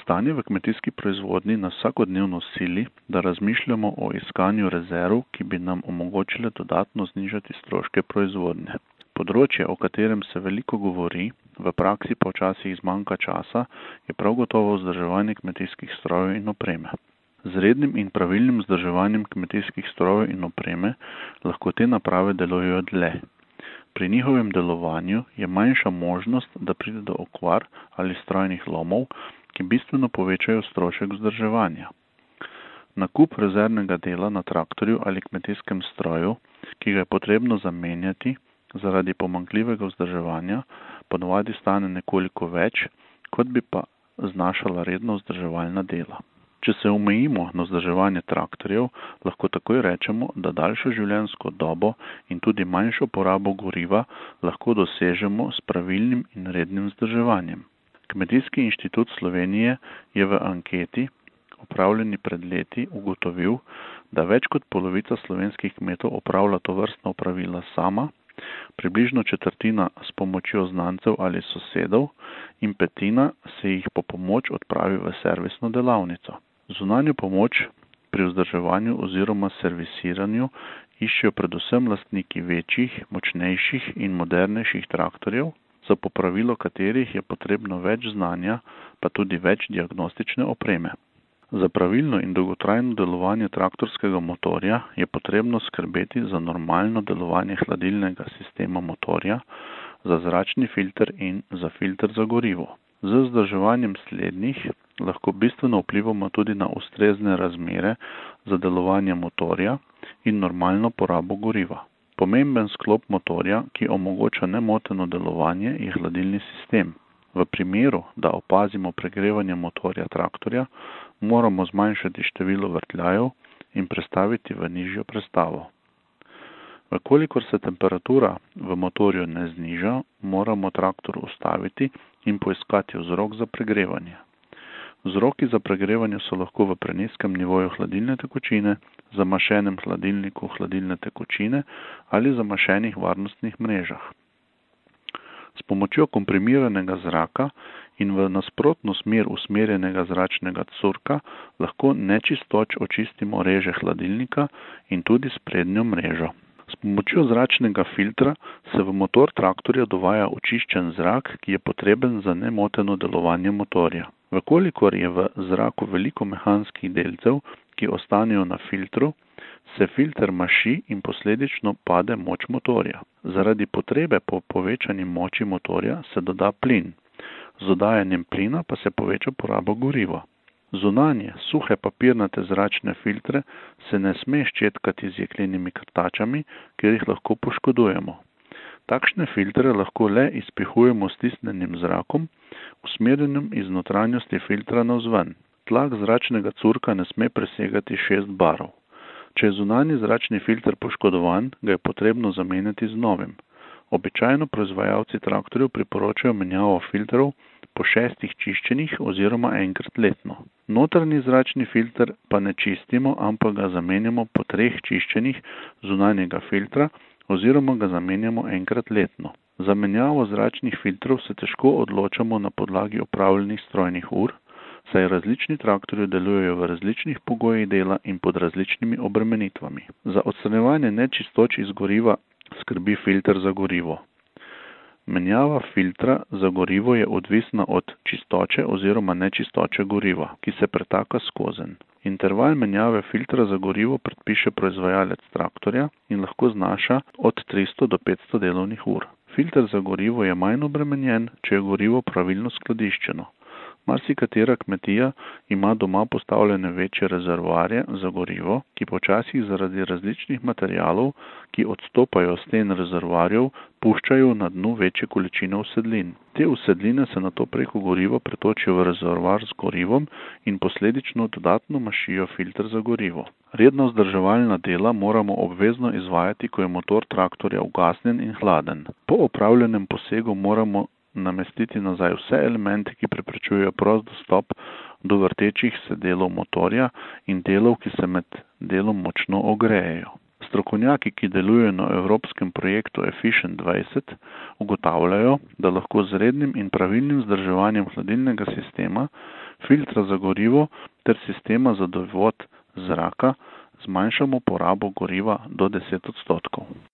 Stanje v kmetijski proizvodnji nas vsakodnevno sili, da razmišljamo o iskanju rezerv, ki bi nam omogočile dodatno znižati stroške proizvodnje. Področje, o katerem se veliko govori, v praksi pa včasih zmanjka časa, je prav gotovo vzdrževanje kmetijskih strojev in opreme. Z rednim in pravilnim vzdrževanjem kmetijskih strojev in opreme lahko te naprave delujejo dlje. Pri njihovem delovanju je manjša možnost, da pride do okvar ali strojnih lomov, ki bistveno povečajo strošek vzdrževanja. Nakup rezervnega dela na traktorju ali kmetijskem stroju, ki ga je potrebno zamenjati zaradi pomanjkljivega vzdrževanja, ponavadi stane nekoliko več, kot bi pa znašala redno vzdrževalna dela. Če se omejimo na vzdrževanje traktorjev, lahko takoj rečemo, da daljšo življenjsko dobo in tudi manjšo porabo goriva lahko dosežemo s pravilnim in rednim vzdrževanjem. Kmetijski inštitut Slovenije je v anketi, opravljeni pred leti, ugotovil, da več kot polovica slovenskih kmetov opravlja tovrstna opravila sama, približno četrtina s pomočjo znancev ali sosedov in petina se jih po pomoč odpravi v servisno delavnico. Zunanjo pomoč pri vzdrževanju oziroma servisiranju iščejo predvsem lastniki večjih, močnejših in modernejših traktorjev, za popravilo katerih je potrebno več znanja, pa tudi več diagnostične opreme. Za pravilno in dolgotrajno delovanje traktorskega motorja je potrebno skrbeti za normalno delovanje hladilnega sistema motorja, za zračni filter in za filter za gorivo. Z vzdrževanjem slednjih lahko bistveno vplivamo tudi na ustrezne razmere za delovanje motorja in normalno porabo goriva. Pomemben sklop motorja, ki omogoča nemoteno delovanje, je hladilni sistem. V primeru, da opazimo pregrevanje motorja traktorja, moramo zmanjšati število vrtljajev in prestaviti v nižjo prestavo. Vkolikor se temperatura v motorju ne zniža, moramo traktor ustaviti in poiskati vzrok za pregrevanje. Vzroki za pregrevanje so lahko v prenizkem nivoju hladilne tekočine, zamašenem hladilniku hladilne tekočine ali zamašenih varnostnih mrežah. S pomočjo komprimiranega zraka in v nasprotno smer usmerjenega zračnega curka lahko nečistoč očistimo reže hladilnika in tudi sprednjo mrežo. S pomočjo zračnega filtra se v motor traktorja dovaja očiščen zrak, ki je potreben za nemoteno delovanje motorja. Vkolikor je v zraku veliko mehanskih delcev, ki ostanejo na filtru, se filter maši in posledično pade moč motorja. Zaradi potrebe po povečani moči motorja se doda plin. Z dodajanjem plina pa se poveča poraba goriva. Zunanje, suhe papirnate zračne filtre se ne sme ščetkati z jeklenimi krtačami, ker jih lahko poškodujemo. Takšne filtre lahko le izpihujemo s stisnjenim zrakom, usmerjenim iz notranjosti filtra navzven. Tlak zračnega curka ne sme presegati 6 barov. Če je zunanji zračni filter poškodovan, ga je potrebno zamenjati z novim. Običajno proizvajalci traktorjev priporočajo menjavo filtrov po 6 čiščenjih oziroma enkrat letno. Notranji zračni filter pa ne čistimo, ampak ga zamenjamo po 3 čiščenjih zunanjega filtra oziroma ga zamenjamo enkrat letno. Za menjavo zračnih filtrov se težko odločamo na podlagi opravljenih strojnih ur, saj različni traktorji delujejo v različnih pogojih dela in pod različnimi obremenitvami. Za odstranjevanje nečistoč iz goriva skrbi filter za gorivo. Menjava filtra za gorivo je odvisna od čistoče oziroma nečistoče goriva, ki se pretaka skozenj. Interval menjave filtra za gorivo predpiše proizvajalec traktorja in lahko znaša od 300 do 500 delovnih ur. Filter za gorivo je manj obremenjen, če je gorivo pravilno skladiščeno. Marsikatera kmetija ima doma postavljene večje rezervoarje za gorivo, ki počasih zaradi različnih materialov, ki odstopajo sten rezervoarjev, puščajo na dnu večje količine usedlin. Te usedline se nato preko goriva pretočijo v rezervoar z gorivom in posledično dodatno mašijo filter za gorivo. Redna vzdrževalna dela moramo obvezno izvajati, ko je motor traktorja ugasnjen in hladen. Po opravljenem posegu moramo namestiti nazaj vse elemente, ki preprečujejo prost dostop do vrtečih se delov motorja in delov, ki se med delom močno ogrejejo. Strokovnjaki, ki delujejo na evropskem projektu Efficient 20, ugotavljajo, da lahko z rednim in pravilnim vzdrževanjem hladilnega sistema filtra za gorivo ter sistema za dovod zraka zmanjšamo porabo goriva do 10 odstotkov.